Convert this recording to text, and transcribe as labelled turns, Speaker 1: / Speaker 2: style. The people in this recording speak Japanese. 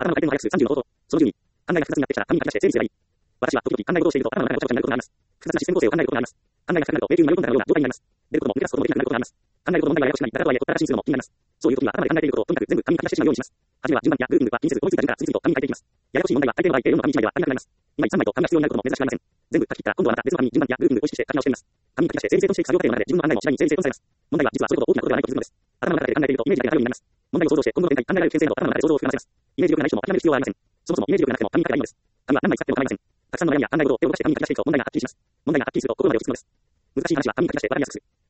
Speaker 1: 頭の回転を速くする30の方法。その10に、考えが複雑になってきたら紙に書き出して整理すればいい。私は時々考え事をしていると頭の中がごちゃごちゃになることがあります。複雑なシステム構成を考えることがあります。考えが深くなると迷宮に迷い込んだような状態になります。出ることも抜け出すこともできなくなることがあります。考えることの問題はややこしくなり、だらだらやこっから進するのも気になります。そういう時には頭で考えていることをとにかく全部紙に書き出してしまうようにします。はじめは順番やグループには気にせず思いついた順から次々と紙に書いていきます。ややこしい問題は大抵の場合 A4 の紙1枚では足りなくなります。2枚3枚と紙が必要になることも珍しくありません。全部書き切ったら今度はまた別の紙に順番やグループを意識して書き直してみます。紙に書き出して整理整頓していく作業過程の中で自分の案内も次第に整理整頓されます。問題は実はそれほど大きなことではないと気づくのです。頭の中で考えているとイメージだけが頼りになります。問題を想像して今後の展開、考えられる牽制など頭の中で想像を膨らませます。イメージ力がない人も諦める必要はありません。そもそもイメージ力がなくても紙に書けばいいのです。紙は何枚使っても構いません。たくさんの悩みや考え事を手を動かして紙に書き出していくと問題がはっきりします。問題がはっきりすると心まで落ち着くのです。難しい話は紙に書き出して分かりやすくする。